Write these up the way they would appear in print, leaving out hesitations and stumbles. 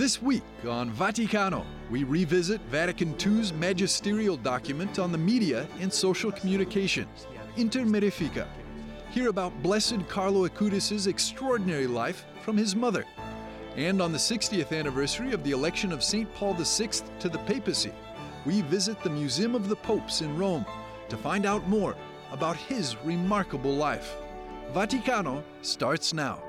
This week on Vaticano, we revisit Vatican II's magisterial document on the media and social communication, Inter Mirifica. Hear about Blessed Carlo Acutis' extraordinary life from his mother. And on the 60th anniversary of the election of St. Paul VI to the papacy, we visit the Museum of the Popes in Rome to find out more about his remarkable life. Vaticano starts now.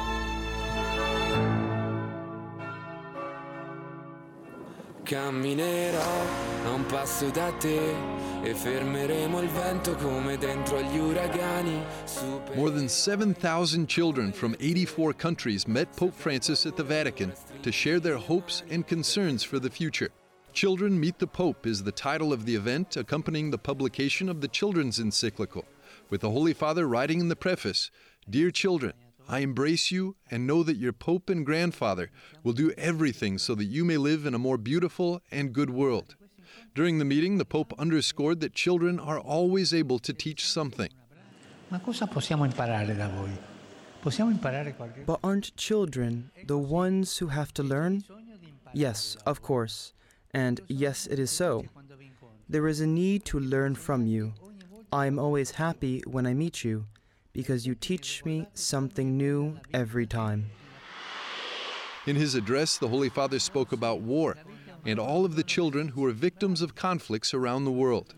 Camminerò a un passo da te e fermeremo il vento come dentro agli uragani. More than 7,000 children from 84 countries met Pope Francis at the Vatican to share their hopes and concerns for the future. Children Meet the Pope is the title of the event accompanying the publication of the Children's Encyclical, with the Holy Father writing in the preface, "Dear children, I embrace you and know that your Pope and Grandfather will do everything so that you may live in a more beautiful and good world." During the meeting, the Pope underscored that children are always able to teach something. Ma cosa possiamo imparare da voi? Possiamo imparare qualche... But aren't children the ones who have to learn? Yes, of course. And yes, it is so. There is a need to learn from you. I am always happy when I meet you, because you teach me something new every time. In his address, the Holy Father spoke about war and all of the children who are victims of conflicts around the world.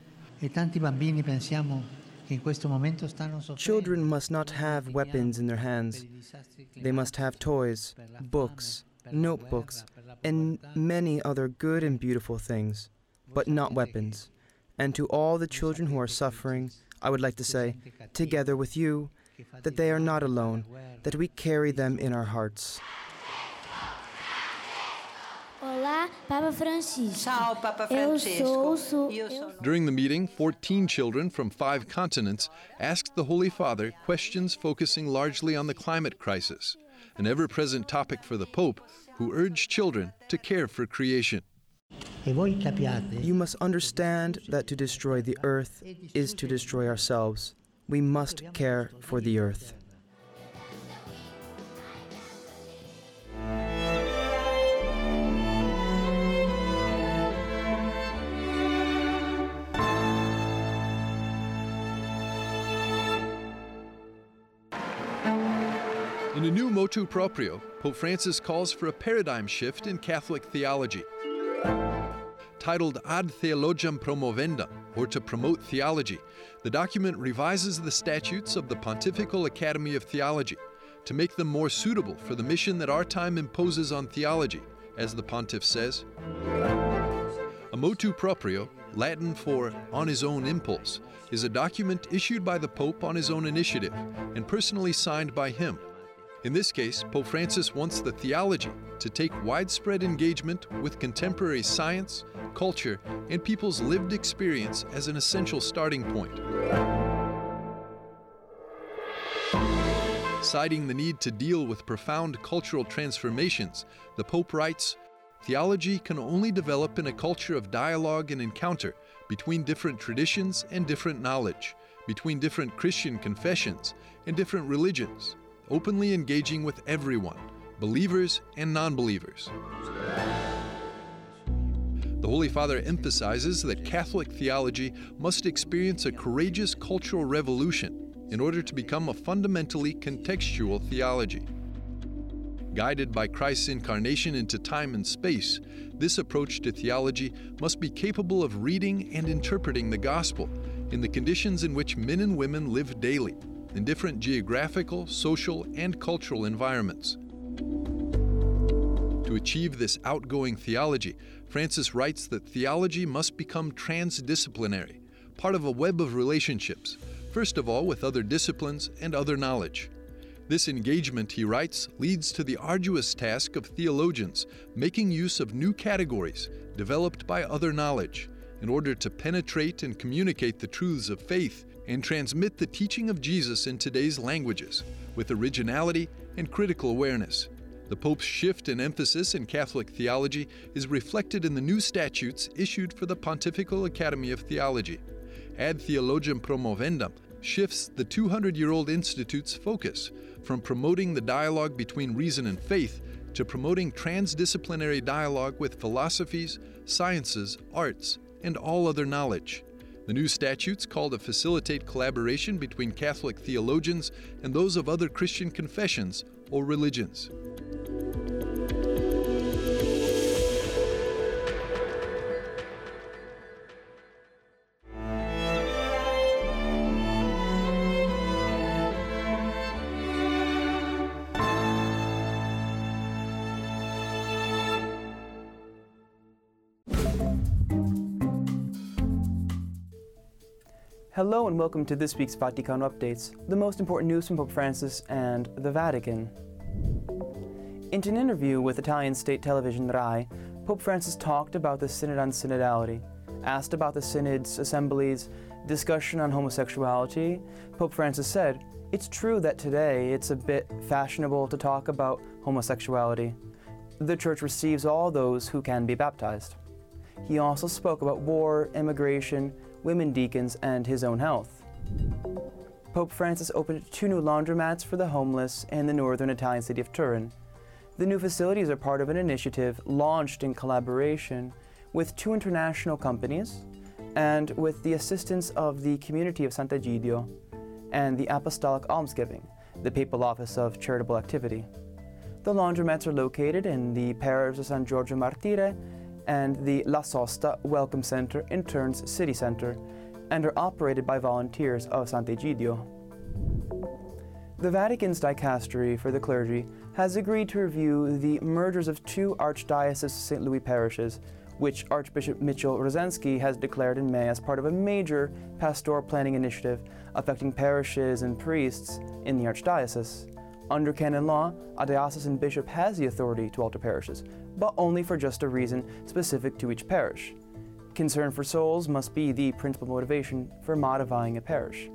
Children must not have weapons in their hands. They must have toys, books, notebooks, and many other good and beautiful things, but not weapons. And to all the children who are suffering, I would like to say, together with you, that they are not alone, that we carry them in our hearts. Olá, Papa Francisco. Ciao, Papa Francesco. During the meeting, 14 children from 5 continents asked the Holy Father questions focusing largely on the climate crisis, an ever-present topic for the Pope, who urged children to care for creation. You must understand that to destroy the earth is to destroy ourselves. We must care for the earth. In a new motu proprio, Pope Francis calls for a paradigm shift in Catholic theology. Titled Ad Theologiam Promovendam, or to promote theology, the document revises the statutes of the Pontifical Academy of Theology to make them more suitable for the mission that our time imposes on theology, as the Pontiff says. A motu proprio, Latin for on his own impulse, is a document issued by the Pope on his own initiative and personally signed by him. In this case, Pope Francis wants the theology to take widespread engagement with contemporary science, culture, and people's lived experience as an essential starting point. Citing the need to deal with profound cultural transformations, the Pope writes, "Theology can only develop in a culture of dialogue and encounter between different traditions and different knowledge, between different Christian confessions and different religions, openly engaging with everyone, believers and non-believers." The Holy Father emphasizes that Catholic theology must experience a courageous cultural revolution in order to become a fundamentally contextual theology. Guided by Christ's incarnation into time and space, this approach to theology must be capable of reading and interpreting the gospel in the conditions in which men and women live daily, in different geographical, social, and cultural environments. To achieve this outgoing theology, Francis writes that theology must become transdisciplinary, part of a web of relationships, first of all with other disciplines and other knowledge. This engagement, he writes, leads to the arduous task of theologians making use of new categories developed by other knowledge in order to penetrate and communicate the truths of faith and transmit the teaching of Jesus in today's languages with originality and critical awareness. The Pope's shift in emphasis in Catholic theology is reflected in the new statutes issued for the Pontifical Academy of Theology. Ad Theologiam Promovendam shifts the 200-year-old institute's focus from promoting the dialogue between reason and faith to promoting transdisciplinary dialogue with philosophies, sciences, arts, and all other knowledge. The new statutes call to facilitate collaboration between Catholic theologians and those of other Christian confessions or religions. Hello and welcome to this week's Vaticano Updates, the most important news from Pope Francis and the Vatican. In an interview with Italian state television RAI, Pope Francis talked about the Synod on Synodality. Asked about the Synod's assemblies, discussion on homosexuality, Pope Francis said, "It's true that today it's a bit fashionable to talk about homosexuality. The Church receives all those who can be baptized." He also spoke about war, immigration, women deacons, and his own health. Pope Francis opened 2 new laundromats for the homeless in the northern Italian city of Turin. The new facilities are part of an initiative launched in collaboration with 2 international companies and with the assistance of the community of Sant'Egidio and the Apostolic Almsgiving, the papal office of charitable activity. The laundromats are located in the parish of San Giorgio Martire and the La Sosta Welcome Center in Turin's city center, and are operated by volunteers of Sant'Egidio. The Vatican's dicastery for the clergy has agreed to review the mergers of 2 Archdiocese St. Louis parishes, which Archbishop Mitchell Rozensky has declared in May as part of a major pastoral planning initiative affecting parishes and priests in the Archdiocese. Under canon law, a diocesan bishop has the authority to alter parishes, but only for just a reason specific to each parish. Concern for souls must be the principal motivation for modifying a parish.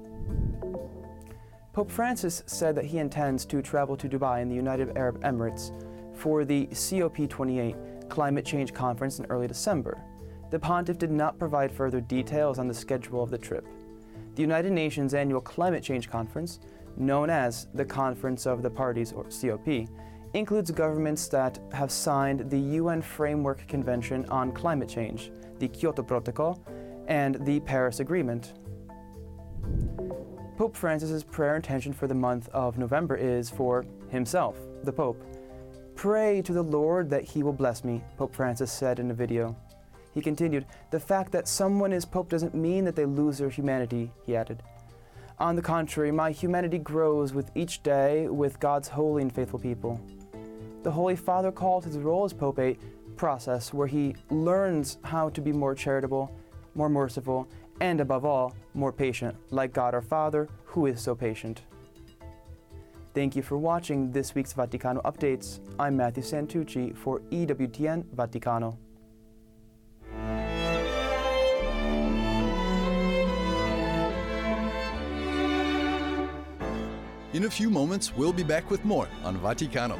Pope Francis said that he intends to travel to Dubai in the United Arab Emirates for the COP28 Climate Change Conference in early December. The pontiff did not provide further details on the schedule of the trip. The United Nations Annual Climate Change Conference, known as the Conference of the Parties, or COP, includes governments that have signed the UN Framework Convention on Climate Change, the Kyoto Protocol, and the Paris Agreement. Pope Francis's prayer intention for the month of November is for himself, the Pope. "Pray to the Lord that he will bless me," Pope Francis said in a video. He continued, "The fact that someone is Pope doesn't mean that they lose their humanity," he added. "On the contrary, my humanity grows with each day with God's holy and faithful people." The Holy Father called his role as Pope a process where he learns how to be more charitable, more merciful, and above all, more patient, like God our Father, who is so patient. Thank you for watching this week's Vaticano Updates. I'm Matthew Santucci for EWTN Vaticano. In a few moments, we'll be back with more on Vaticano.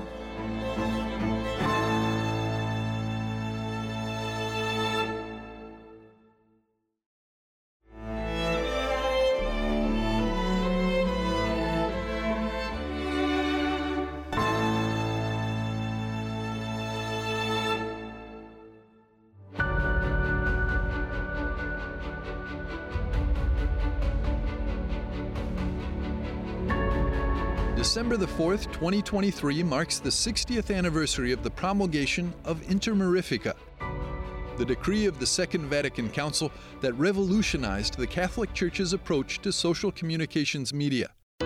December the 4th, 2023 marks the 60th anniversary of the promulgation of Inter Mirifica, the decree of the Second Vatican Council that revolutionized the Catholic Church's approach to social communications media.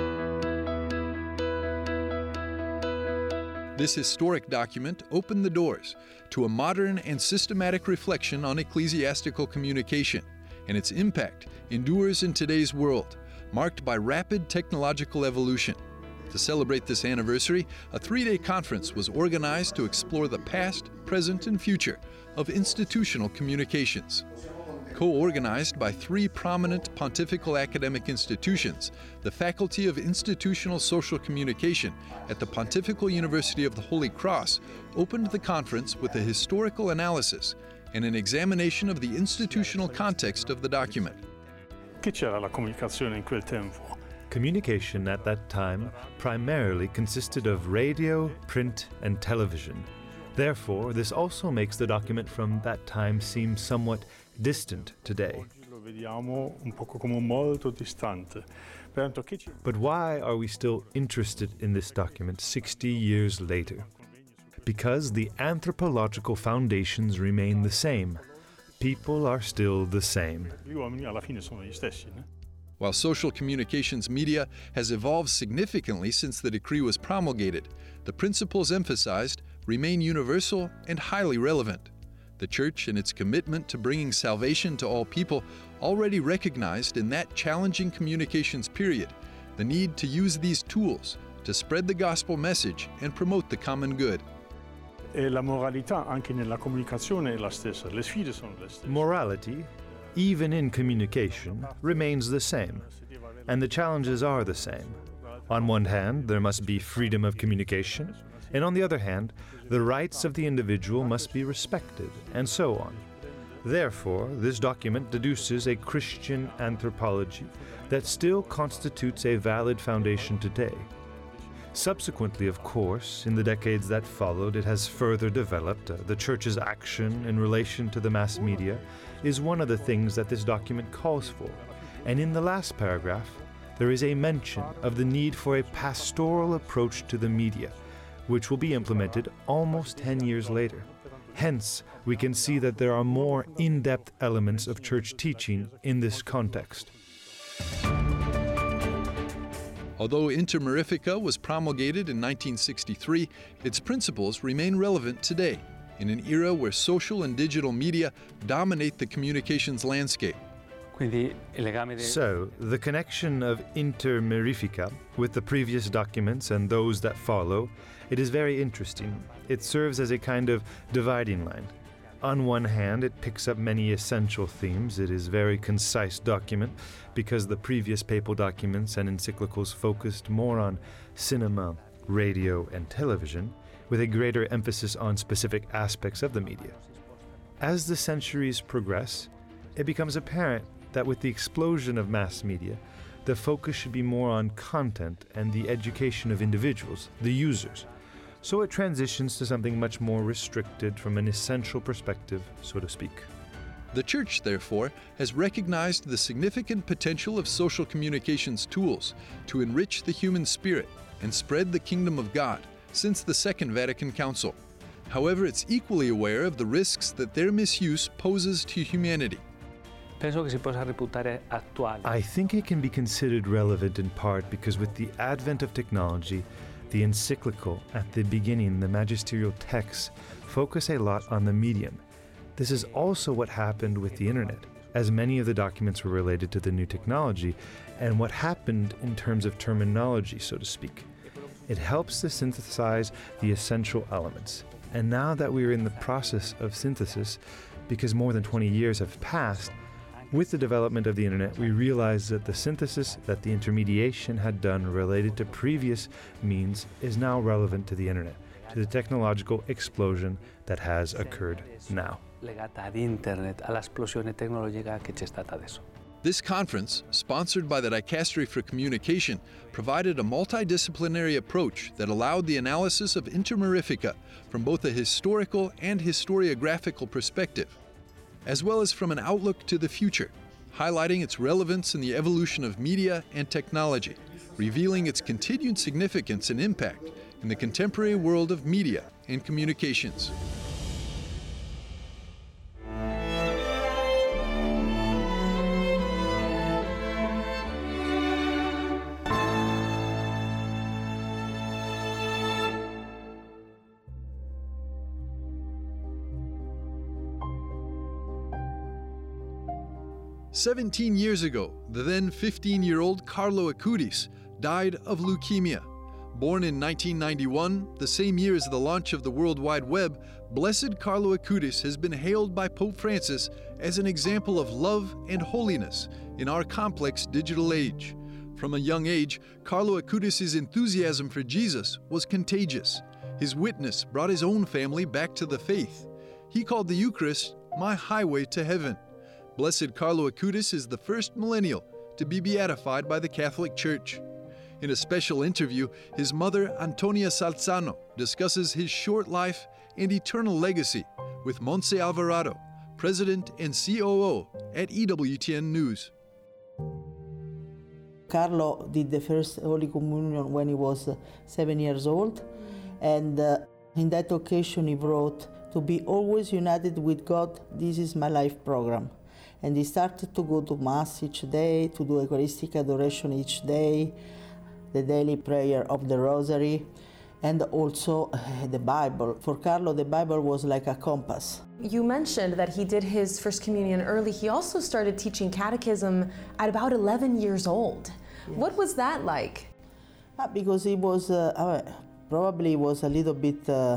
This historic document opened the doors to a modern and systematic reflection on ecclesiastical communication, and its impact endures in today's world, marked by rapid technological evolution. To celebrate this anniversary, a 3-day conference was organized to explore the past, present, and future of institutional communications. Co-organized by 3 prominent pontifical academic institutions, the Faculty of Institutional Social Communication at the Pontifical University of the Holy Cross opened the conference with a historical analysis and an examination of the institutional context of the document. Che c'era la comunicazione in quel tempo? Communication at that time primarily consisted of radio, print, and television. Therefore, this also makes the document from that time seem somewhat distant today. But why are we still interested in this document 60 years later? Because the anthropological foundations remain the same. People are still the same. While social communications media has evolved significantly since the decree was promulgated, the principles emphasized remain universal and highly relevant. The Church, in its commitment to bringing salvation to all people, already recognized in that challenging communications period the need to use these tools to spread the gospel message and promote the common good. Morality, even in communication, remains the same, and the challenges are the same. On one hand, there must be freedom of communication, and on the other hand, the rights of the individual must be respected, and so on. Therefore, this document deduces a Christian anthropology that still constitutes a valid foundation today. Subsequently, of course, in the decades that followed, it has further developed. The Church's action in relation to the mass media is one of the things that this document calls for. And in the last paragraph, there is a mention of the need for a pastoral approach to the media, which will be implemented almost 10 years later. Hence, we can see that there are more in-depth elements of church teaching in this context. Although Inter Mirifica was promulgated in 1963, its principles remain relevant today, in an era where social and digital media dominate the communications landscape. So, the connection of Inter Mirifica with the previous documents and those that follow, it is very interesting. It serves as a kind of dividing line. On one hand, it picks up many essential themes. It is a very concise document because the previous papal documents and encyclicals focused more on cinema, radio, and television, with a greater emphasis on specific aspects of the media. As the centuries progress, it becomes apparent that with the explosion of mass media, the focus should be more on content and the education of individuals, the users. So it transitions to something much more restricted from an essential perspective, so to speak. The Church, therefore, has recognized the significant potential of social communications tools to enrich the human spirit and spread the kingdom of God since the Second Vatican Council. However, it's equally aware of the risks that their misuse poses to humanity. I think it can be considered relevant in part because with the advent of technology, the encyclical, at the beginning, the magisterial texts, focus a lot on the medium. This is also what happened with the internet, as many of the documents were related to the new technology and what happened in terms of terminology, so to speak. It helps to synthesize the essential elements. And now that we are in the process of synthesis, because more than 20 years have passed, with the development of the internet, we realize that the synthesis that the intermediation had done related to previous means is now relevant to the internet, to the technological explosion that has occurred now. This conference, sponsored by the Dicastery for Communication, provided a multidisciplinary approach that allowed the analysis of Inter Mirifica from both a historical and historiographical perspective, as well as from an outlook to the future, highlighting its relevance in the evolution of media and technology, revealing its continued significance and impact in the contemporary world of media and communications. "17 years ago, the then 15-year-old Carlo Acutis died of leukemia. Born in 1991, the same year as the launch of the World Wide Web, Blessed Carlo Acutis has been hailed by Pope Francis as an example of love and holiness in our complex digital age. From a young age, Carlo Acutis' enthusiasm for Jesus was contagious. His witness brought his own family back to the faith. He called the Eucharist my highway to heaven. Blessed Carlo Acutis is the first millennial to be beatified by the Catholic Church. In a special interview, his mother, Antonia Salzano, discusses his short life and eternal legacy with Montse Alvarado, President and COO at EWTN News. Carlo did the first Holy Communion when he was 7 years old, and in that occasion he wrote, "To be always united with God, this is my life program." And he started to go to Mass each day, to do Eucharistic adoration each day, the daily prayer of the Rosary, and also the Bible. For Carlo, the Bible was like a compass. You mentioned that he did his First Communion early. He also started teaching catechism at about 11 years old. Yes. What was that like? Because he was, probably was a little bit a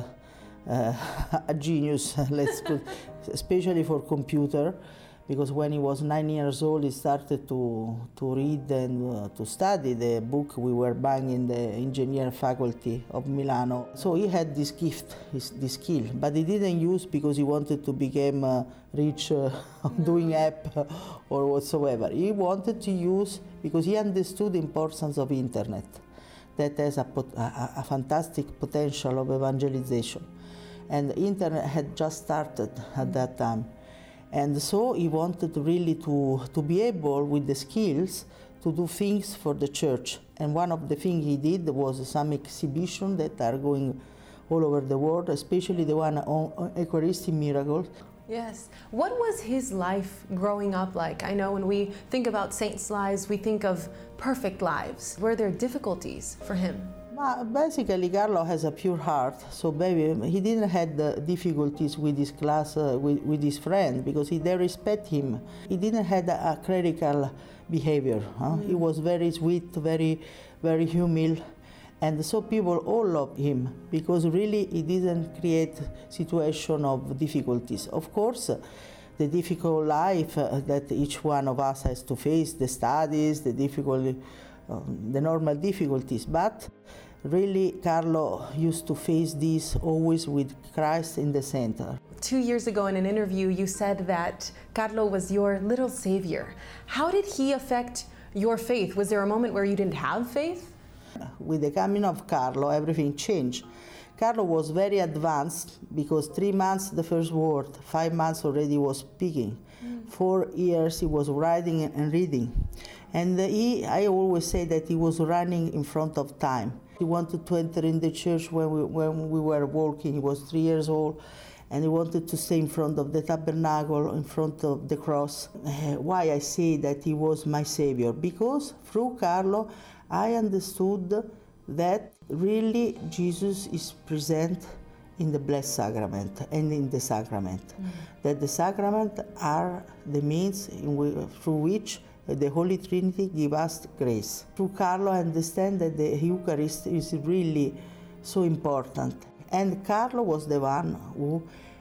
genius, let's put, especially for computer, because when he was 9 years old, he started to read and to study the book we were buying in the engineer faculty of Milano. So he had this gift, this skill, but he didn't use because he wanted to become rich doing app or whatsoever. He wanted to use because he understood the importance of internet. That has a fantastic potential of evangelization. And the internet had just started at that time. And so he wanted really to be able, with the skills, to do things for the church. And one of the things he did was some exhibitions that are going all over the world, especially the one on Eucharistic miracles. Yes. What was his life growing up like? I know when we think about saints' lives, we think of perfect lives. Were there difficulties for him? Basically, Carlo has a pure heart, so maybe he didn't have the difficulties with his class, with his friend, because they respect him. He didn't have a clerical behavior. He was very sweet, very, very humble, and so people all loved him because really he didn't create situation of difficulties. Of course, the difficult life that each one of us has to face, the studies, the difficult, the normal difficulties, but really, Carlo used to face this always with Christ in the center. 2 years ago in an interview, you said that Carlo was your little savior. How did he affect your faith? Was there a moment where you didn't have faith? With the coming of Carlo, everything changed. Carlo was very advanced because 3 months the first word, 5 months already was speaking. 4 years he was writing and reading. And I always say that he was running in front of time. He wanted to enter in the church when we were walking. He was 3 years old, and he wanted to stay in front of the tabernacle, in front of the cross. Why I say that he was my savior? Because through Carlo, I understood that really Jesus is present in the Blessed Sacrament and in the sacrament. That the sacrament are the means through which the Holy Trinity gives us grace. Through Carlo, I understand that the Eucharist is really so important. And Carlo was the one who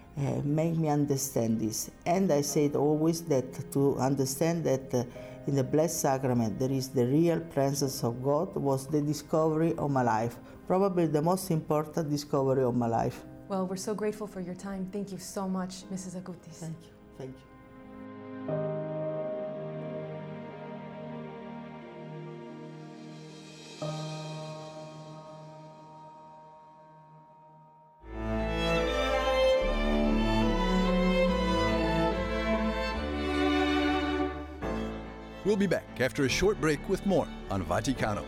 made me understand this. And I said always that to understand that in the Blessed Sacrament there is the real presence of God was the discovery of my life. Probably the most important discovery of my life. Well, we're so grateful for your time. Thank you so much, Mrs. Acutis. Thank you. Thank you. We'll be back after a short break with more on Vaticano.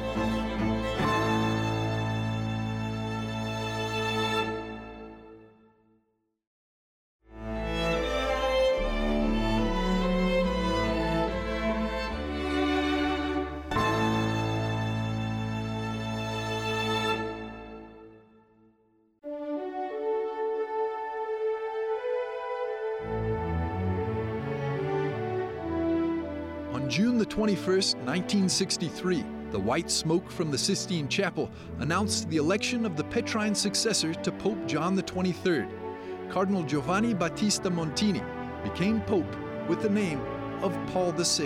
On June the 21st, 1963, the white smoke from the Sistine Chapel announced the election of the Petrine successor to Pope John the 23rd. Cardinal Giovanni Battista Montini became Pope with the name of Paul VI.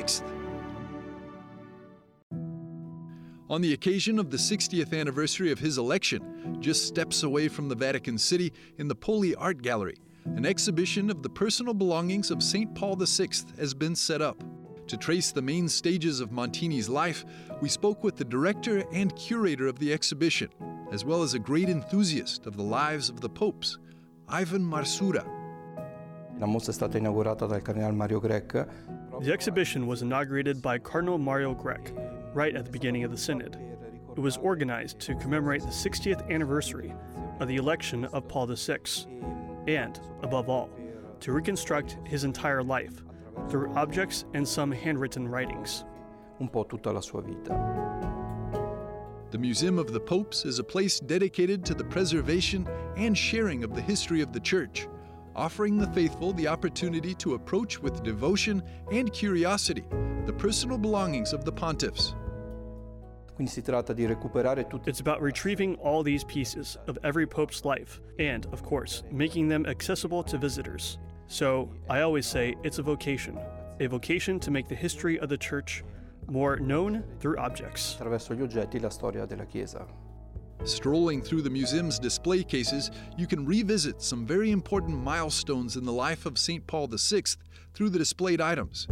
On the occasion of the 60th anniversary of his election, just steps away from the Vatican City in the Poli Art Gallery, an exhibition of the personal belongings of St. Paul VI has been set up. To trace the main stages of Montini's life, we spoke with the director and curator of the exhibition, as well as a great enthusiast of the lives of the popes, Ivan Marsura. The exhibition was inaugurated by Cardinal Mario Grech right at the beginning of the Synod. It was organized to commemorate the 60th anniversary of the election of Paul VI, and, above all, to reconstruct his entire life through objects and some handwritten writings. The Museum of the Popes is a place dedicated to the preservation and sharing of the history of the Church, offering the faithful the opportunity to approach with devotion and curiosity the personal belongings of the pontiffs. It's about retrieving all these pieces of every pope's life and, of course, making them accessible to visitors. So, I always say it's a vocation to make the history of the Church more known through objects. Strolling through the museum's display cases, you can revisit some very important milestones in the life of St. Paul VI through the displayed items.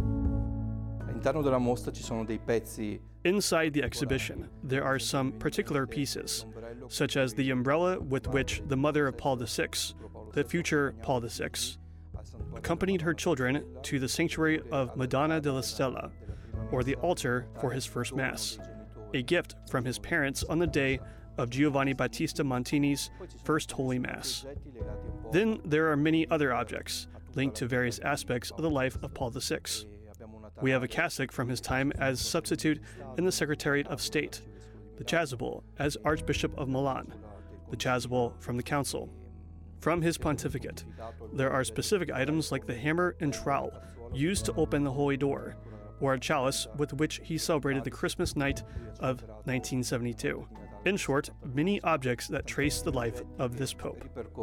Inside the exhibition, there are some particular pieces, such as the umbrella with which the mother of Paul VI, the future Paul VI, accompanied her children to the sanctuary of Madonna della Stella, or the altar for his first Mass, a gift from his parents on the day of Giovanni Battista Montini's first Holy Mass. Then there are many other objects linked to various aspects of the life of Paul VI. We have a cassock from his time as substitute in the Secretariat of State, the chasuble as Archbishop of Milan, the chasuble from the Council. From his pontificate, there are specific items like the hammer and trowel used to open the Holy Door, or a chalice with which he celebrated the Christmas night of 1972. In short, many objects that trace the life of this Pope.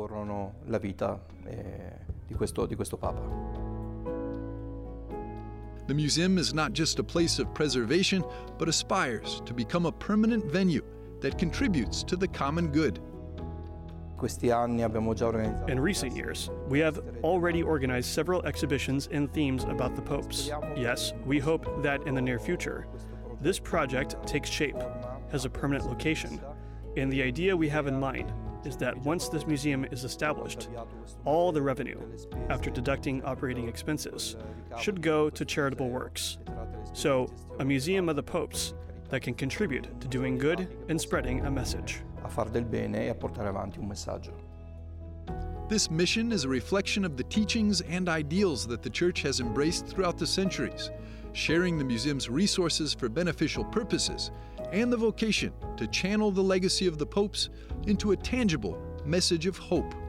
The museum is not just a place of preservation, but aspires to become a permanent venue that contributes to the common good. In recent years, we have already organized several exhibitions and themes about the popes. Yes, we hope that in the near future, this project takes shape, has a permanent location, and the idea we have in mind is that once this museum is established, all the revenue, after deducting operating expenses, should go to charitable works. So, a museum of the popes that can contribute to doing good and spreading a message. This mission is a reflection of the teachings and ideals that the Church has embraced throughout the centuries, sharing the museum's resources for beneficial purposes, and the vocation to channel the legacy of the popes into a tangible message of hope.